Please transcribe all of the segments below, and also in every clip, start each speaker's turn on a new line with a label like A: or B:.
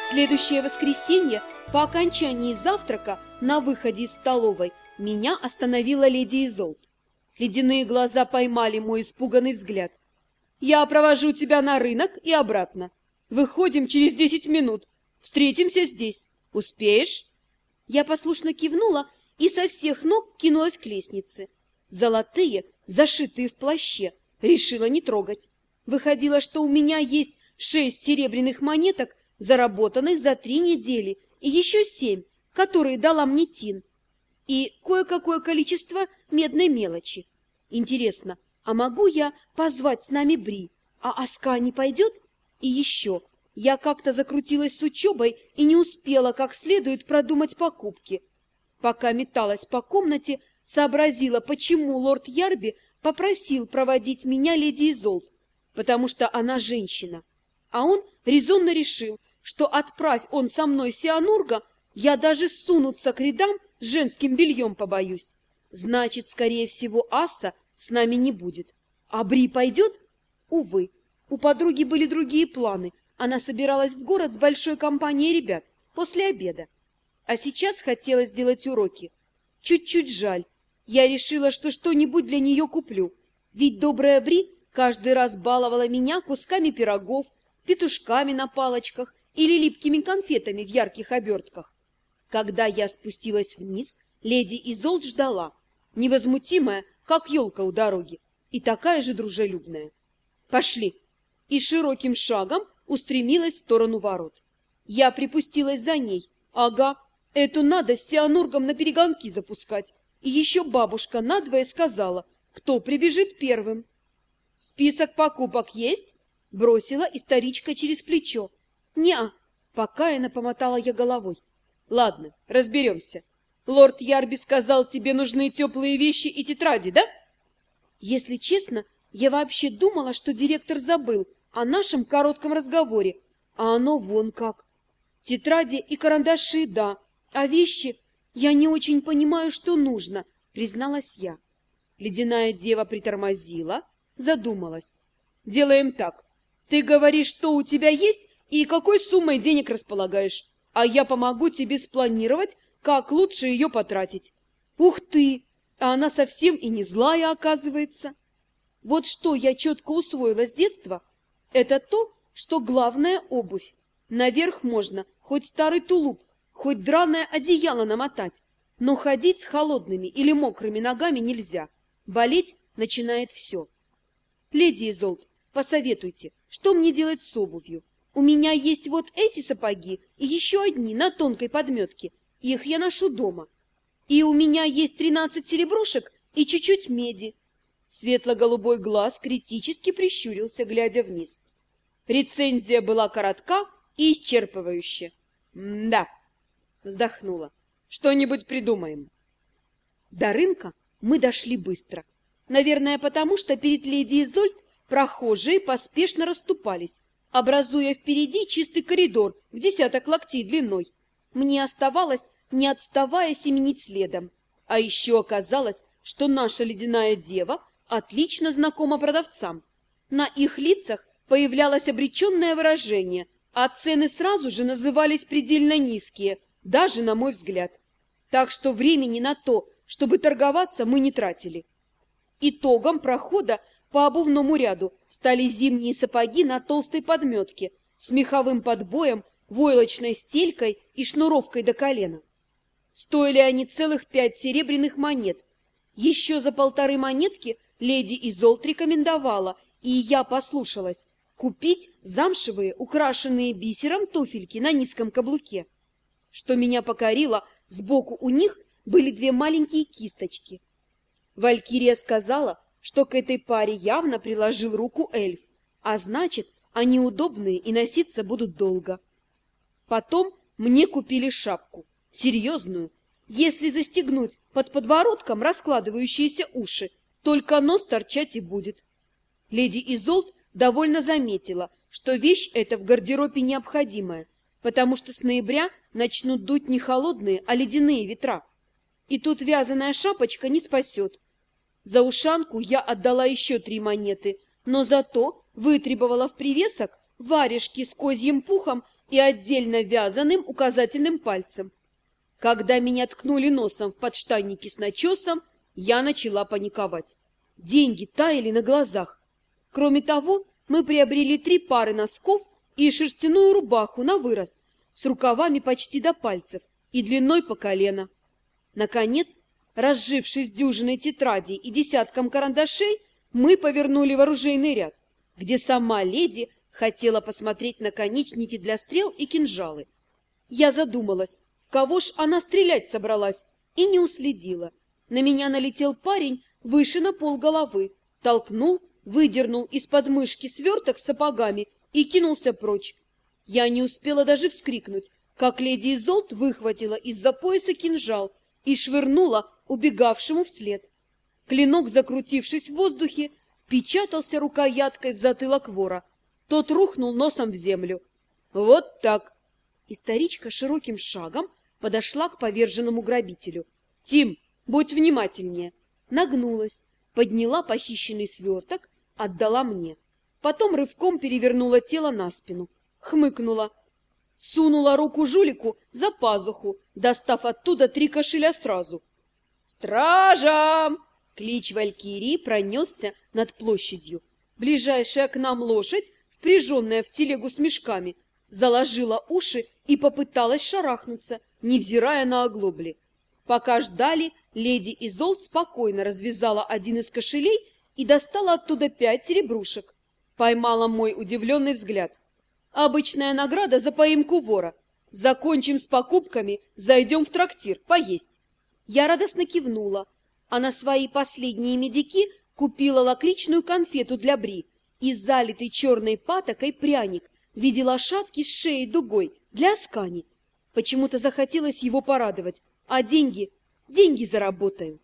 A: следующее воскресенье по окончании завтрака на выходе из столовой меня остановила леди Изолт. Ледяные глаза поймали мой испуганный взгляд. «Я провожу тебя на рынок и обратно. Выходим через 10 минут. Встретимся здесь. Успеешь?» Я послушно кивнула и со всех ног кинулась к лестнице. Золотые, зашитые в плаще, решила не трогать. Выходило, что у меня есть 6 серебряных монеток, заработанных за 3 недели, и еще 7, которые дала мне Тин, и кое-какое количество медной мелочи. Интересно, а могу я позвать с нами Бри, а Аска не пойдет? И еще, я как-то закрутилась с учебой и не успела как следует продумать покупки. Пока металась по комнате, сообразила, почему лорд Ярби попросил проводить меня леди Изолт, потому что она женщина. А он резонно решил, что отправь он со мной Сианурга, я даже сунуться к рядам с женским бельем побоюсь. Значит, скорее всего, Аса с нами не будет. А Бри пойдет? Увы, у подруги были другие планы. Она собиралась в город с большой компанией ребят после обеда. А сейчас хотела сделать уроки. Чуть-чуть жаль. Я решила, что что-нибудь для нее куплю. Ведь добрая Бри каждый раз баловала меня кусками пирогов, петушками на палочках или липкими конфетами в ярких обертках. Когда я спустилась вниз, леди Изолт ждала, невозмутимая, как елка у дороги, и такая же дружелюбная. «Пошли!» И широким шагом устремилась в сторону ворот. Я припустилась за ней. Ага, эту надо с Сианургом на перегонки запускать. И еще бабушка надвое сказала, кто прибежит первым. «Список покупок есть?» — бросила историчка через плечо. «Не-а», — покаянно помотала я головой. «Ладно, разберемся. Лорд Ярби сказал, тебе нужны теплые вещи и тетради, да?» Если честно, я вообще думала, что директор забыл о нашем коротком разговоре, а оно вон как. Тетради и карандаши, да, а вещи я не очень понимаю, что нужно, призналась я. Ледяная дева притормозила, задумалась. «Делаем так. Ты говоришь, что у тебя есть и какой суммой денег располагаешь, а я помогу тебе спланировать, как лучше ее потратить». Ух ты! А она совсем и не злая, оказывается. Вот что я четко усвоила с детства, это то, что главное — обувь. Наверх можно хоть старый тулуп, хоть драное одеяло намотать, но ходить с холодными или мокрыми ногами нельзя. Болеть начинает все. Леди Изолт, посоветуйте, что мне делать с обувью? У меня есть вот эти сапоги и еще одни на тонкой подметке. Их я ношу дома. И у меня есть 13 серебрушек и чуть-чуть меди. Светло-голубой глаз критически прищурился, глядя вниз. Рецензия была коротка и исчерпывающая. «Да», — вздохнула, — «что-нибудь придумаем». До рынка мы дошли быстро. Наверное, потому что перед леди Изольд прохожие поспешно расступались, образуя впереди чистый коридор в 10 локтей длиной. Мне оставалось, не отставая, семенить следом. А еще оказалось, что наша ледяная дева отлично знакома продавцам. На их лицах появлялось обреченное выражение, а цены сразу же назывались предельно низкие, даже на мой взгляд. Так что времени на то, чтобы торговаться, мы не тратили. Итогом прохода по обувному ряду стали зимние сапоги на толстой подметке с меховым подбоем, войлочной стелькой и шнуровкой до колена. Стоили они целых 5 серебряных монет. Еще за 1,5 монетки леди Изолт рекомендовала, и я послушалась, купить замшевые, украшенные бисером туфельки на низком каблуке. Что меня покорило, сбоку у них были 2 маленькие кисточки. Валькирия сказала, что к этой паре явно приложил руку эльф, а значит, они удобные и носиться будут долго. Потом мне купили шапку, серьезную. Если застегнуть под подбородком раскладывающиеся уши, только нос торчать и будет. Леди Изолт довольно заметила, что вещь эта в гардеробе необходимая, потому что с ноября начнут дуть не холодные, а ледяные ветра. И тут вязаная шапочка не спасет. За ушанку я отдала еще 3 монеты, но зато вытребовала в привесок варежки с козьим пухом и отдельно вязаным указательным пальцем. Когда меня ткнули носом в подштанники с начесом, я начала паниковать. Деньги таяли на глазах. Кроме того, мы приобрели 3 пары носков и шерстяную рубаху на вырост, с рукавами почти до пальцев и длиной по колено. Наконец, разжившись дюжиной тетрадей и десятком карандашей, мы повернули в оружейный ряд, где сама леди хотела посмотреть наконечники для стрел и кинжалы. Я задумалась, в кого ж она стрелять собралась, и не уследила. На меня налетел парень выше на полголовы, толкнул, выдернул из подмышки сверток с сапогами и кинулся прочь. Я не успела даже вскрикнуть, как леди Изолт выхватила из-за пояса кинжал и швырнула убегавшему вслед. Клинок, закрутившись в воздухе, впечатался рукояткой в затылок вора. Тот рухнул носом в землю. Вот так. И старичка широким шагом подошла к поверженному грабителю. «Тим, будь внимательнее!» Нагнулась, подняла похищенный сверток, отдала мне. Потом рывком перевернула тело на спину, хмыкнула. Сунула руку жулику за пазуху, достав оттуда 3 кошеля сразу. «Стража!» Клич валькирии пронесся над площадью. Ближайшая к нам лошадь, впряженная в телегу с мешками, заложила уши и попыталась шарахнуться, невзирая на оглобли. Пока ждали, леди Изолт спокойно развязала один из кошелей и достала оттуда 5 серебрушек. Поймала мой удивленный взгляд. Обычная награда за поимку вора. Закончим с покупками, зайдем в трактир поесть. Я радостно кивнула, а на свои последние медики купила лакричную конфету для Бри и залитый черной патокой пряник в виде лошадки с шеей дугой для Аскани. Почему-то захотелось его порадовать, а деньги заработаю.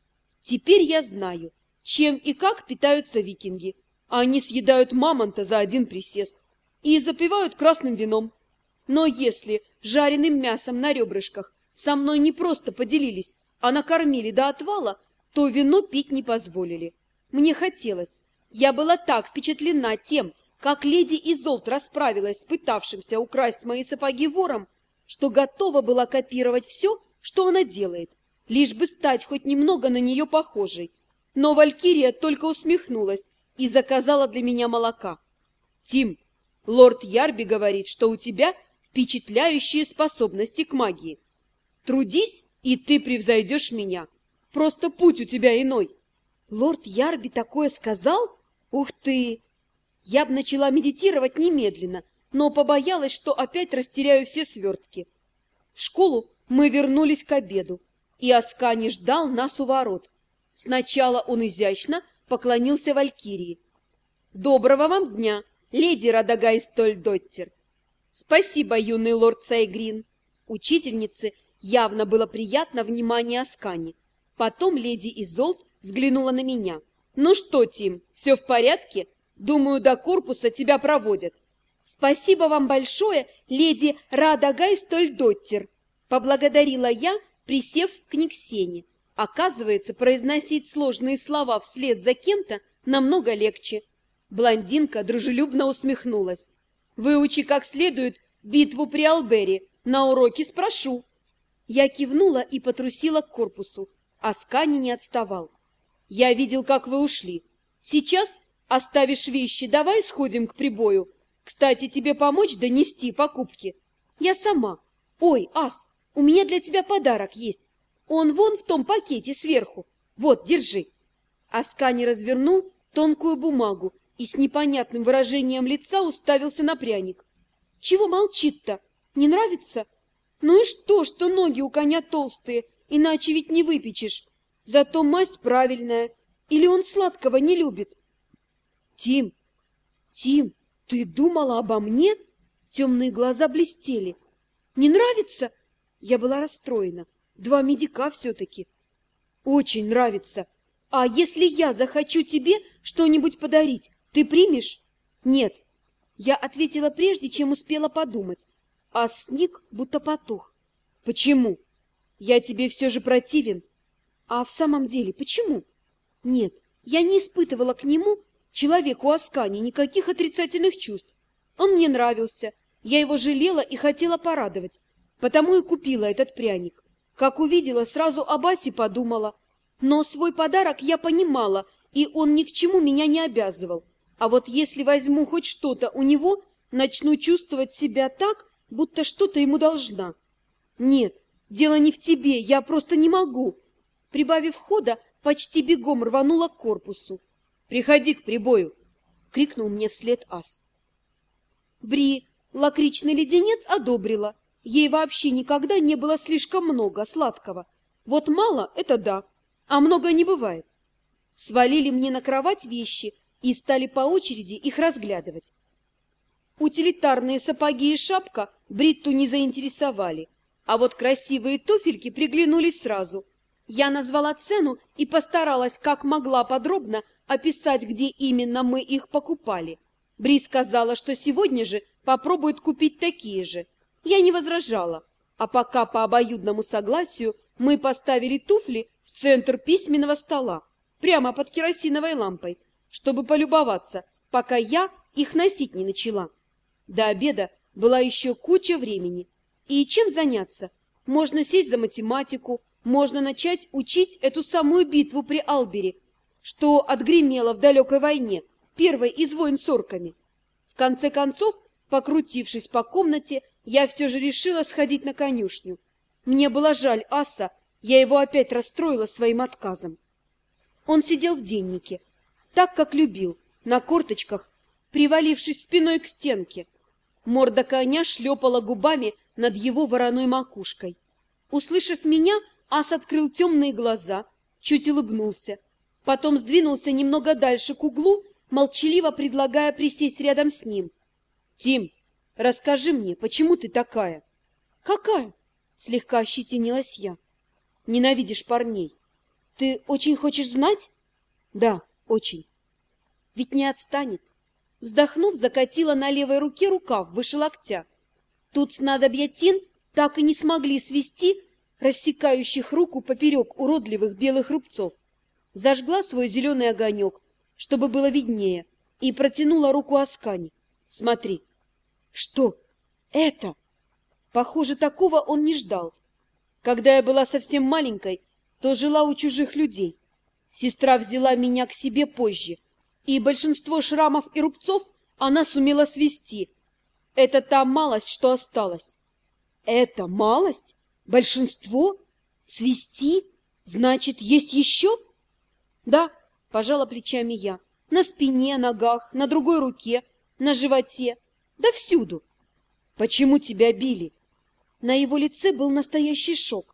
A: Теперь я знаю, чем и как питаются викинги. Они съедают мамонта за один присест и запивают красным вином. Но если жареным мясом на ребрышках со мной не просто поделились, а накормили до отвала, то вино пить не позволили. Мне хотелось. Я была так впечатлена тем, как леди Изолт расправилась с пытавшимся украсть мои сапоги вором, что готова была копировать все, что она делает, лишь бы стать хоть немного на нее похожей. Но валькирия только усмехнулась и заказала для меня молока. «Тим, лорд Ярби говорит, что у тебя впечатляющие способности к магии. Трудись, и ты превзойдешь меня. Просто путь у тебя иной». «Лорд Ярби такое сказал? Ух ты!» Я бы начала медитировать немедленно, но побоялась, что опять растеряю все свертки. В школу мы вернулись к обеду, и Аскани ждал нас у ворот. Сначала он изящно поклонился валькирии. «Доброго вам дня, леди Радагайстольдоттер!» «Спасибо, юный лорд Сайгрин!» Учительнице явно было приятно внимание Аскани. Потом леди Изолт взглянула на меня. «Ну что, Тим, все в порядке? Думаю, до корпуса тебя проводят». «Спасибо вам большое, леди Радагайстольдоттер!» Поблагодарила я, присев к Никсене. Оказывается, произносить сложные слова вслед за кем-то намного легче. Блондинка дружелюбно усмехнулась. «Выучи как следует битву при Албере. На уроке спрошу». Я кивнула и потрусила к корпусу. Аскани не отставал. «Я видел, как вы ушли. Сейчас оставишь вещи, давай сходим к прибою. Кстати, тебе помочь донести покупки?» «Я сама. Ой, Ас, у меня для тебя подарок есть. Он вон в том пакете сверху. Вот, держи». Аскани развернул тонкую бумагу и с непонятным выражением лица уставился на пряник. «Чего молчит-то? Не нравится? Ну и что ноги у коня толстые, иначе ведь не выпечешь. Зато масть правильная. Или он сладкого не любит?» «Тим, ты думала обо мне?» Темные глаза блестели. «Не нравится?» Я была расстроена. 2 медика все-таки. «Очень нравится. А если я захочу тебе что-нибудь подарить, ты примешь?» «Нет». Я ответила прежде, чем успела подумать. А сник будто потух. «Почему? Я тебе все же противен». «А в самом деле, почему?» «Нет, я не испытывала к нему, человеку Аскани, никаких отрицательных чувств. Он мне нравился. Я его жалела и хотела порадовать, потому и купила этот пряник. Как увидела, сразу об Асе подумала. Но свой подарок я понимала, и он ни к чему меня не обязывал. А вот если возьму хоть что-то у него, начну чувствовать себя так, будто что-то ему должна. Нет, дело не в тебе, я просто не могу. Прибавив хода, почти бегом рванула к корпусу. «Приходи к прибою!» — крикнул мне вслед Ас. Бри лакричный леденец одобрила. Ей вообще никогда не было слишком много сладкого. Вот мало — это да, а много не бывает. Свалили мне на кровать вещи и стали по очереди их разглядывать. Утилитарные сапоги и шапка Бритту не заинтересовали, а вот красивые туфельки приглянулись сразу. Я назвала цену и постаралась как могла подробно описать, где именно мы их покупали. Бри сказала, что сегодня же попробует купить такие же. Я не возражала, а пока по обоюдному согласию мы поставили туфли в центр письменного стола, прямо под керосиновой лампой, чтобы полюбоваться, пока я их носить не начала. До обеда была еще куча времени. И чем заняться? Можно сесть за математику, можно начать учить эту самую битву при Албере, что отгремела в далекой войне, первой из войн с орками. В конце концов, покрутившись по комнате, я все же решила сходить на конюшню. Мне было жаль Аса, я его опять расстроила своим отказом. Он сидел в деннике, так, как любил, на корточках, привалившись спиной к стенке. Морда коня шлепала губами над его вороной макушкой. Услышав меня, Ас открыл темные глаза, чуть улыбнулся. Потом сдвинулся немного дальше к углу, молчаливо предлагая присесть рядом с ним. «Тим, расскажи мне, почему ты такая?» «Какая?» — слегка ощетинилась я. «Ненавидишь парней. Ты очень хочешь знать?» «Да, очень». «Ведь не отстанет». Вздохнув, закатила на левой руке рукав выше локтя. Тут снадобья Тин так и не смогли свести рассекающих руку поперек уродливых белых рубцов. Зажгла свой зеленый огонек, чтобы было виднее, и протянула руку Аскане. «Смотри». «Что это?» Похоже, такого он не ждал. Когда я была совсем маленькой, то жила у чужих людей. Сестра взяла меня к себе позже, и большинство шрамов и рубцов она сумела свести. Это та малость, что осталась. Это малость? Большинство? Свести? Значит, есть еще? Да, пожала плечами я. На спине, ногах, на другой руке, на животе. Да всюду. Почему тебя били? На его лице был настоящий шок.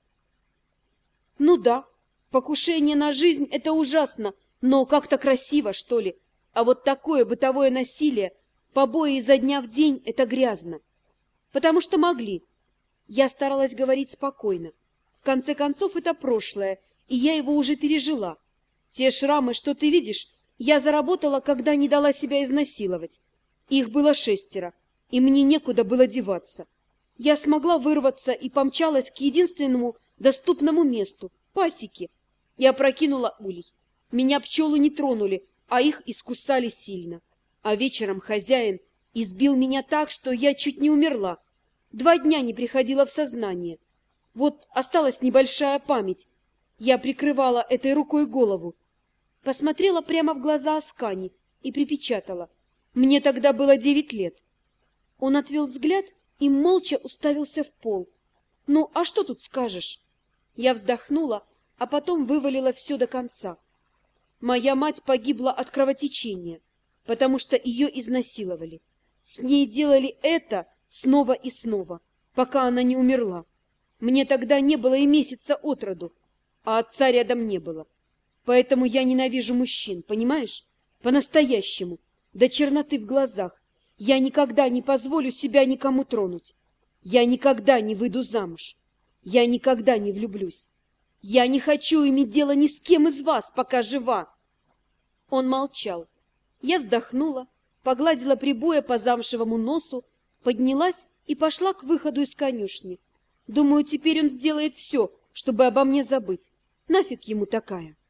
A: Ну да, покушение на жизнь — это ужасно, но как-то красиво, что ли. А вот такое бытовое насилие, побои изо дня в день — это грязно. Потому что могли. Я старалась говорить спокойно. В конце концов, это прошлое, и я его уже пережила. Те шрамы, что ты видишь, я заработала, когда не дала себя изнасиловать. Их было 6, и мне некуда было деваться. Я смогла вырваться и помчалась к единственному доступному месту — пасеке, и опрокинула улей. Меня пчелы не тронули, а их искусали сильно. А вечером хозяин избил меня так, что я чуть не умерла. 2 дня не приходила в сознание. Вот осталась небольшая память. Я прикрывала этой рукой голову. Посмотрела прямо в глаза Аскани и припечатала. Мне тогда было 9 лет. Он отвел взгляд и молча уставился в пол. Ну, а что тут скажешь? Я вздохнула, а потом вывалила все до конца. Моя мать погибла от кровотечения, потому что ее изнасиловали. С ней делали это снова и снова, пока она не умерла. Мне тогда не было и месяца от роду, а отца рядом не было. Поэтому я ненавижу мужчин, понимаешь? По-настоящему, до черноты в глазах. Я никогда не позволю себя никому тронуть. Я никогда не выйду замуж. Я никогда не влюблюсь. Я не хочу иметь дело ни с кем из вас, пока жива. Он молчал. Я вздохнула, погладила прибоя по замшевому носу, поднялась и пошла к выходу из конюшни. Думаю, теперь он сделает все, чтобы обо мне забыть. Нафиг ему такая.